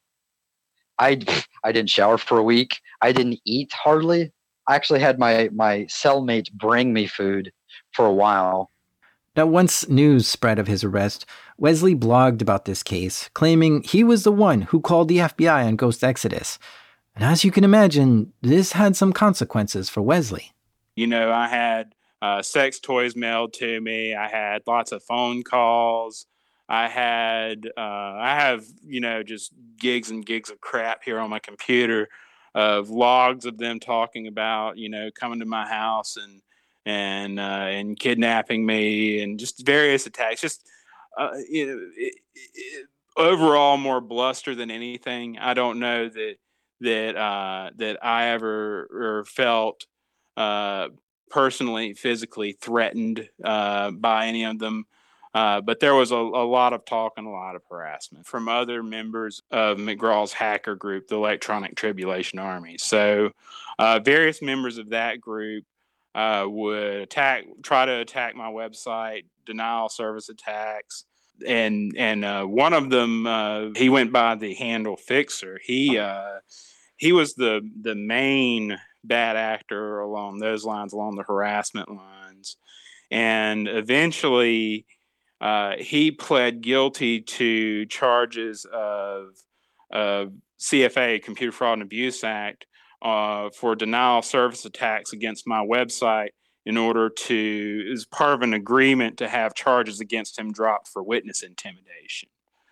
I, I didn't shower for a week. I didn't eat hardly. I actually had my, my cellmate bring me food for a while. Now, once news spread of his arrest, Wesley blogged about this case, claiming he was the one who called the F B I on Ghost Exodus. And as you can imagine, this had some consequences for Wesley. You know, I had uh, sex toys mailed to me. I had lots of phone calls. I had, uh, I have, you know, just gigs and gigs of crap here on my computer of logs of them talking about, you know, coming to my house and, and, uh, and kidnapping me, and just various attacks. Just, uh, you know, it, it, overall more bluster than anything. I don't know that, that, uh, that I ever or felt, uh, personally, physically threatened, uh, by any of them. Uh, but there was a, a lot of talk and a lot of harassment from other members of McGraw's hacker group, the Electronic Tribulation Army. So uh, various members of that group uh, would attack, try to attack my website, denial service attacks. And and uh, one of them, uh, he went by the handle Fixer. He uh, he was the the main bad actor along those lines, along the harassment lines. And eventually, Uh, he pled guilty to charges of, of C F A, Computer Fraud and Abuse Act, uh, for denial of service attacks against my website in order to, as part of an agreement to have charges against him dropped for witness intimidation.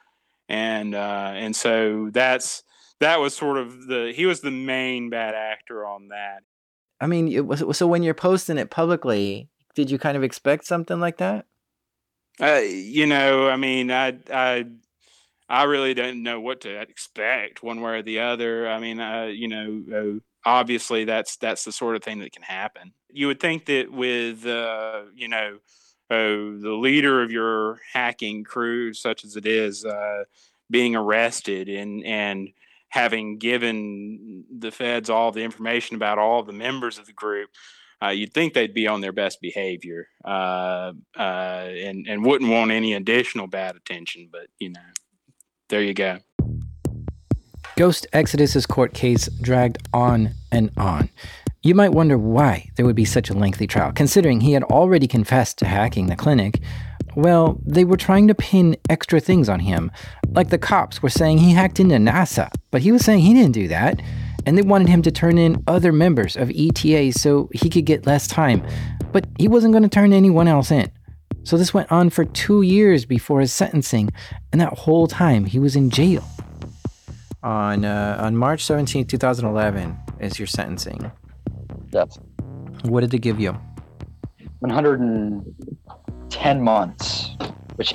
And uh, and so that's that was sort of the, he was the main bad actor on that. I mean, it was, so when you're posting it publicly, did you kind of expect something like that? Uh, you know, I mean, I, I, I really don't know what to expect one way or the other. I mean, uh, you know, uh, obviously that's, that's the sort of thing that can happen. You would think that with, uh, you know, uh, the leader of your hacking crew, such as it is, uh, being arrested and, and having given the feds all the information about all the members of the group, uh, you'd think they'd be on their best behavior uh, uh, and, and wouldn't want any additional bad attention. But, you know, there you go. Ghost Exodus's court case dragged on and on. You might wonder why there would be such a lengthy trial, considering he had already confessed to hacking the clinic. Well, they were trying to pin extra things on him. Like the cops were saying he hacked into NASA, but he was saying he didn't do that. And they wanted him to turn in other members of E T A so he could get less time. But he wasn't going to turn anyone else in. So this went on for two years before his sentencing, and that whole time he was in jail. On uh, on March seventeenth, twenty eleven is your sentencing. Yes. What did they give you? one hundred ten months, which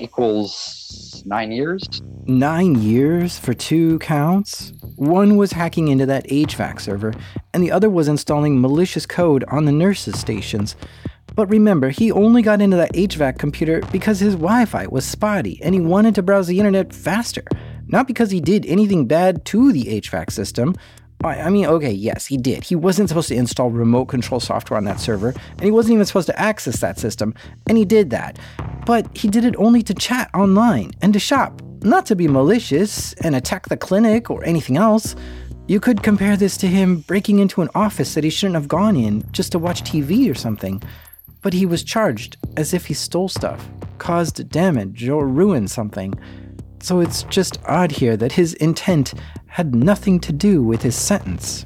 equals nine years. Nine years for two counts? One was hacking into that H V A C server, and the other was installing malicious code on the nurses' stations. But remember, he only got into that H V A C computer because his Wi-Fi was spotty, and he wanted to browse the internet faster. Not because he did anything bad to the H V A C system. I mean, okay, yes, he did. He wasn't supposed to install remote control software on that server, and he wasn't even supposed to access that system, and he did that. But he did it only to chat online and to shop, not to be malicious and attack the clinic or anything else. You could compare this to him breaking into an office that he shouldn't have gone in just to watch T V or something. But he was charged as if he stole stuff, caused damage, or ruined something. So it's just odd here that his intent had nothing to do with his sentence.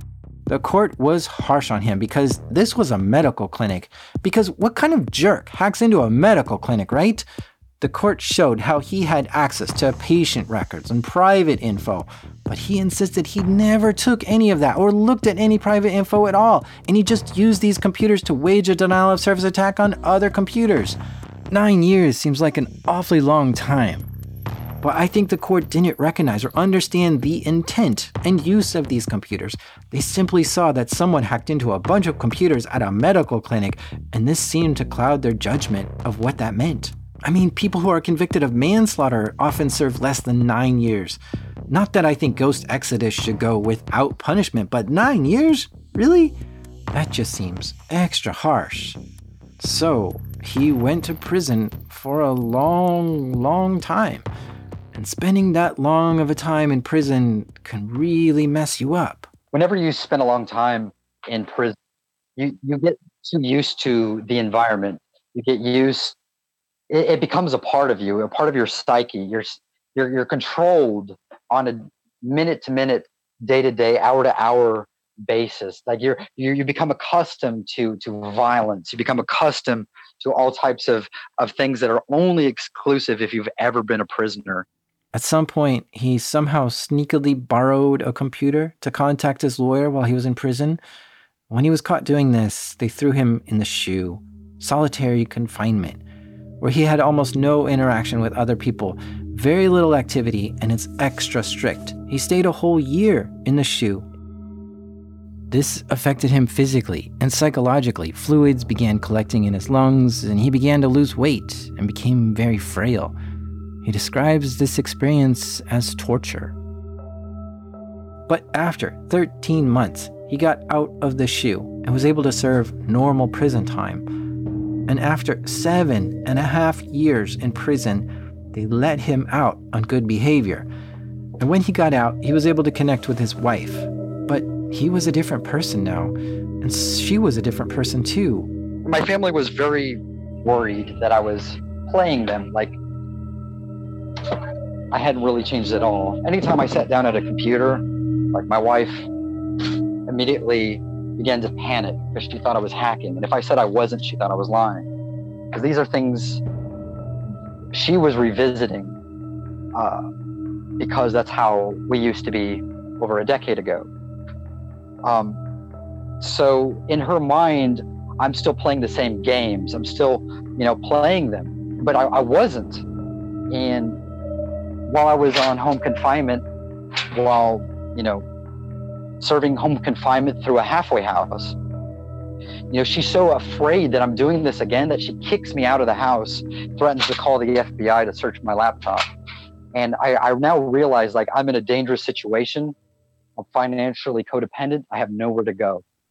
The court was harsh on him because this was a medical clinic. Because what kind of jerk hacks into a medical clinic, right? The court showed how he had access to patient records and private info, but he insisted he never took any of that or looked at any private info at all, and he just used these computers to wage a denial of service attack on other computers. Nine years seems like an awfully long time. But I think the court didn't recognize or understand the intent and use of these computers. They simply saw that someone hacked into a bunch of computers at a medical clinic, and this seemed to cloud their judgment of what that meant. I mean, people who are convicted of manslaughter often serve less than nine years. Not that I think Ghost Exodus should go without punishment, but nine years? Really? That just seems extra harsh. So, he went to prison for a long, long time. And spending that long of a time in prison can really mess you up. Whenever you spend a long time in prison, you, you get too used to the environment. You get used, it, it becomes a part of you, a part of your psyche. You're, you're, you're controlled on a minute to minute, day to day, hour to hour basis. Like you're, you, you become accustomed to, to violence. You become accustomed to all types of, of things that are only exclusive if you've ever been a prisoner. At some point, he somehow sneakily borrowed a computer to contact his lawyer while he was in prison. When he was caught doing this, they threw him in the shoe, solitary confinement, where he had almost no interaction with other people, very little activity, and it's extra strict. He stayed a whole year in the shoe. This affected him physically and psychologically. Fluids began collecting in his lungs, and he began to lose weight and became very frail. He describes this experience as torture. But after thirteen months, he got out of the shoe and was able to serve normal prison time. And after seven and a half years in prison, they let him out on good behavior. And when he got out, he was able to connect with his wife. But he was a different person now, and she was a different person too. My family was very worried that I was playing them. Like, I hadn't really changed at all. Anytime I sat down at a computer, like my wife immediately began to panic because she thought I was hacking. And if I said I wasn't, she thought I was lying. Because these are things she was revisiting uh, because that's how we used to be over a decade ago. Um, so in her mind, I'm still playing the same games. I'm still, you know, playing them, but I, I wasn't. And while I was on home confinement, while, you know, serving home confinement through a halfway house, you know, she's so afraid that I'm doing this again that she kicks me out of the house, threatens to call the F B I to search my laptop. And I, I now realize, like, I'm in a dangerous situation. I'm financially codependent. I have nowhere to go.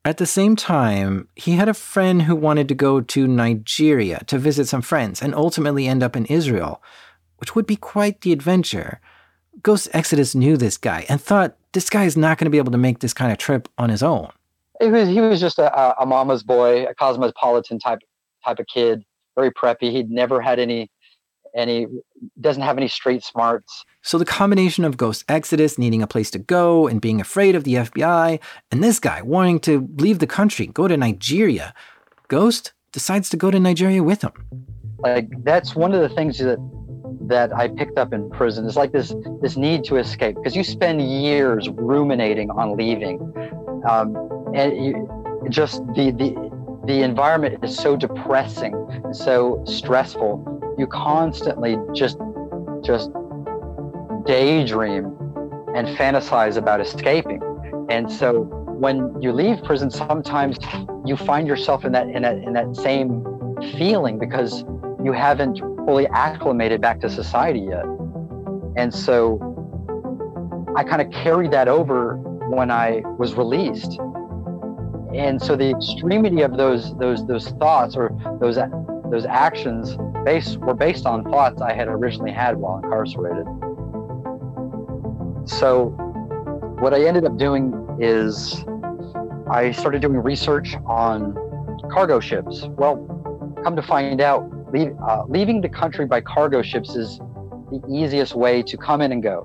At the same time, he had a friend who wanted to go to Nigeria to visit some friends and ultimately end up in Israel, which would be quite the adventure. Ghost Exodus knew this guy and thought this guy is not going to be able to make this kind of trip on his own. He was, he was just a, a mama's boy, a cosmopolitan type type of kid, very preppy. He'd never had any, any doesn't have any street smarts. So the combination of Ghost Exodus needing a place to go and being afraid of the F B I, and this guy wanting to leave the country, go to Nigeria, Ghost decides to go to Nigeria with him. Like, that's one of the things that that I picked up in prison. It's like this this need to escape, because you spend years ruminating on leaving, um, and you, just the the the environment is so depressing and so stressful. You constantly just just daydream and fantasize about escaping. And so when you leave prison, sometimes you find yourself in that in that in that same feeling, because you haven't fully acclimated back to society yet. And so I kind of carried that over when I was released. And so the extremity of those those those thoughts or those those actions based were based on thoughts I had originally had while incarcerated. So what I ended up doing is I started doing research on cargo ships. Well, come to find out, leave, uh, leaving the country by cargo ships is the easiest way to come in and go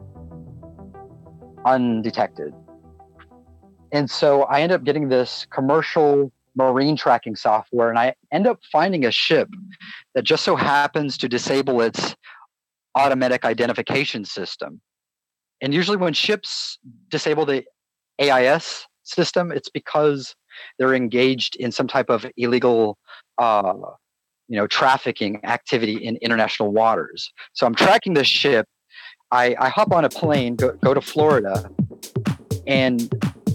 undetected. And so I end up getting this commercial marine tracking software, and I end up finding a ship that just so happens to disable its automatic identification system. And usually when ships disable the A I S system, it's because they're engaged in some type of illegal uh, you know, trafficking activity in international waters. So I'm tracking this ship. I, I hop on a plane, go, go to Florida, and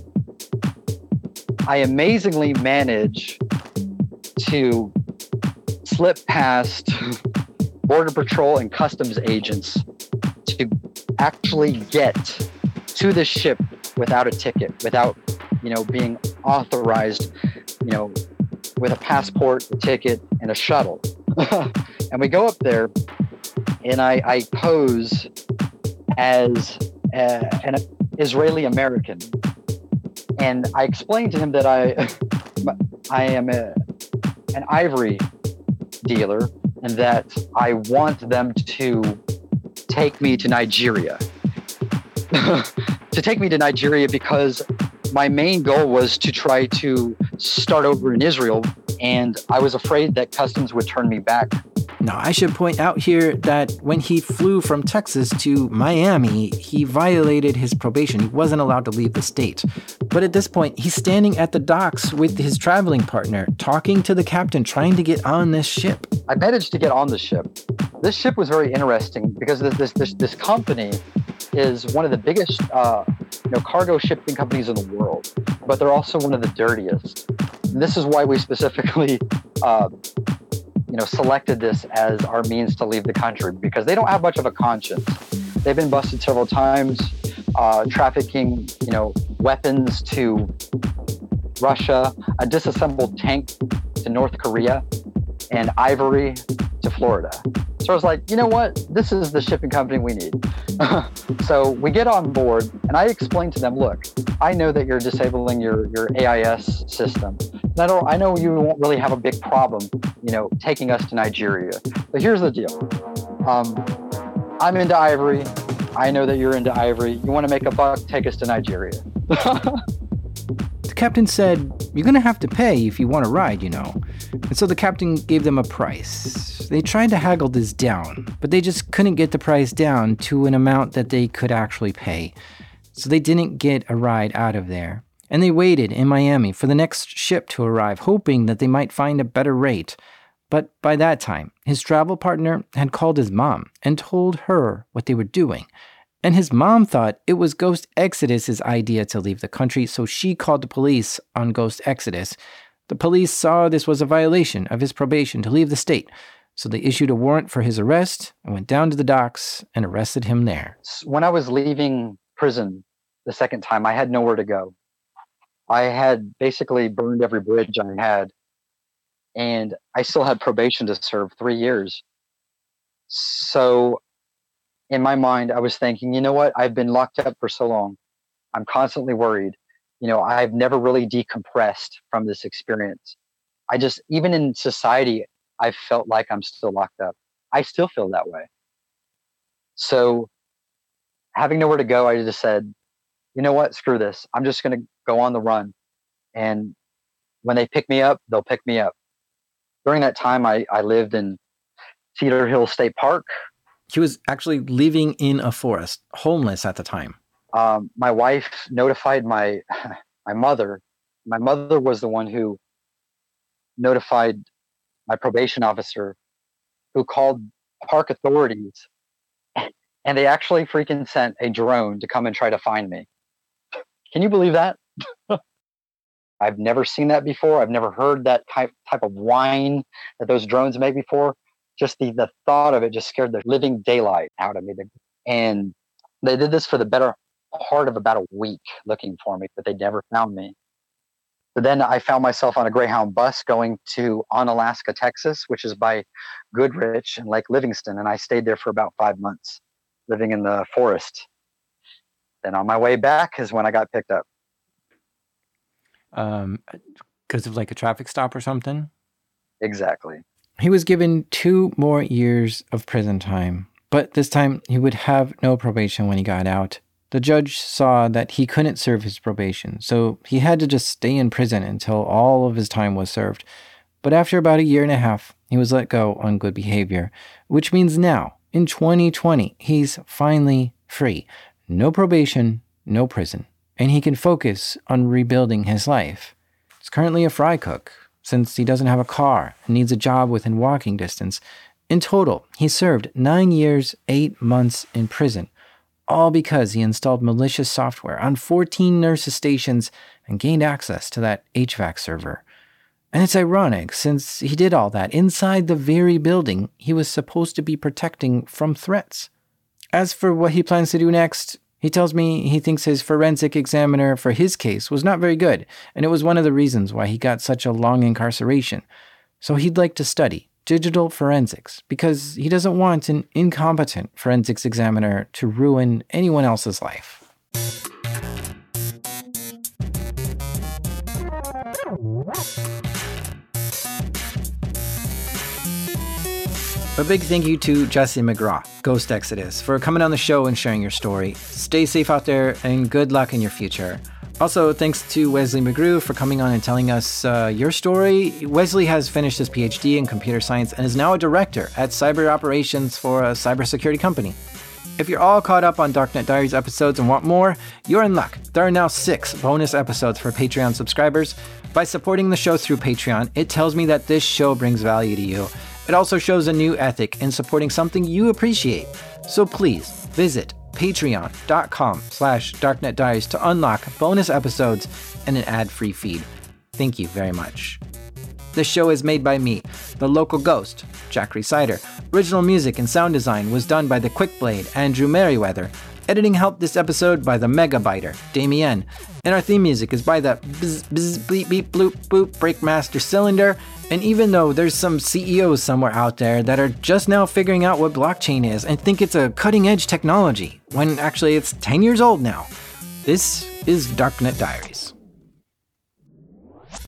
I amazingly manage to slip past Border Patrol and customs agents to actually get to the ship without a ticket, without, you know, being authorized, you know, with a passport, a ticket, and a shuttle. And we go up there, and I, I pose as a, an Israeli American. And I explained to him that I I am a, an ivory dealer, and that I want them to take me to Nigeria. To take me to Nigeria because my main goal was to try to start over in Israel, and I was afraid that customs would turn me back. Now, I should point out here that when he flew from Texas to Miami, he violated his probation. He wasn't allowed to leave the state. But at this point, he's standing at the docks with his traveling partner, talking to the captain, trying to get on this ship. I managed to get on the ship. This ship was very interesting because this this this, this company is one of the biggest uh, you know, cargo shipping companies in the world, but they're also one of the dirtiest. And this is why we specifically uh, you know, selected this as our means to leave the country, because they don't have much of a conscience. They've been busted several times, uh, trafficking, you know, weapons to Russia, a disassembled tank to North Korea, and ivory to Florida. So I was like, you know what? This is the shipping company we need. So we get on board, and I explained to them, look, I know that you're disabling your, your A I S system. And I, don't, I know you won't really have a big problem, you know, taking us to Nigeria. But here's the deal. Um, I'm into ivory. I know that you're into ivory. You want to make a buck, take us to Nigeria. The captain said, you're going to have to pay if you want to ride, you know. And so the captain gave them a price. They tried to haggle this down, but they just couldn't get the price down to an amount that they could actually pay. So they didn't get a ride out of there. And they waited in Miami for the next ship to arrive, hoping that they might find a better rate. But by that time, his travel partner had called his mom and told her what they were doing. And his mom thought it was Ghost Exodus's idea to leave the country, so she called the police on Ghost Exodus. The police saw this was a violation of his probation to leave the state, so they issued a warrant for his arrest and went down to the docks and arrested him there. When I was leaving prison the second time, I had nowhere to go. I had basically burned every bridge I had, and I still had probation to serve three years. So in my mind, I was thinking, you know what? I've been locked up for so long. I'm constantly worried. You know, I've never really decompressed from this experience. I just, even in society, I felt like I'm still locked up. I still feel that way. So having nowhere to go, I just said, you know what? Screw this. I'm just going to go on the run. And when they pick me up, they'll pick me up. During that time, I, I lived in Cedar Hill State Park. He was actually living in a forest, homeless at the time. Um, my wife notified my my mother. My mother was the one who notified my probation officer, who called park authorities, and they actually freaking sent a drone to come and try to find me. Can you believe that? I've never seen that before. I've never heard that type type of whine that those drones make before. Just the, the thought of it just scared the living daylight out of me. And they did this for the better part of about a week looking for me, but they never found me. But then I found myself on a Greyhound bus going to Onalaska, Texas, which is by Goodrich and Lake Livingston. And I stayed there for about five months, living in the forest. Then on my way back is when I got picked up. Um, because of like a traffic stop or something? Exactly. He was given two more years of prison time, but this time he would have no probation when he got out. The judge saw that he couldn't serve his probation, so he had to just stay in prison until all of his time was served. But after about a year and a half, he was let go on good behavior, which means now, in twenty twenty, he's finally free. No probation, no prison, and he can focus on rebuilding his life. He's currently a fry cook, since he doesn't have a car and needs a job within walking distance. In total, he served nine years, eight months in prison, all because he installed malicious software on fourteen nurses' stations and gained access to that H V A C server. And it's ironic, since he did all that inside the very building he was supposed to be protecting from threats. As for what he plans to do next, he tells me he thinks his forensic examiner for his case was not very good, and it was one of the reasons why he got such a long incarceration. So he'd like to study digital forensics, because he doesn't want an incompetent forensics examiner to ruin anyone else's life. A big thank you to Jesse McGraw, Ghost Exodus, for coming on the show and sharing your story. Stay safe out there and good luck in your future. Also, thanks to Wesley McGrew for coming on and telling us uh, your story. Wesley has finished his P H D in computer science and is now a director at cyber operations for a cybersecurity company. If you're all caught up on Darknet Diaries episodes and want more, you're in luck. There are now six bonus episodes for Patreon subscribers. By supporting the show through Patreon, it tells me that this show brings value to you. It also shows a new ethic in supporting something you appreciate. So please visit patreon.com slash darknetdiaries to unlock bonus episodes and an ad-free feed. Thank you very much. This show is made by me, the local ghost, Jack Resider. Original music and sound design was done by the Quickblade, Andrew Merriweather. Editing helped this episode by the Megabiter, Damien. And our theme music is by the bzz bzz bleep beep bloop boop Breakmaster Cylinder. And even though there's some C E Os somewhere out there that are just now figuring out what blockchain is and think it's a cutting edge technology, when actually it's ten years old now, this is Darknet Diaries.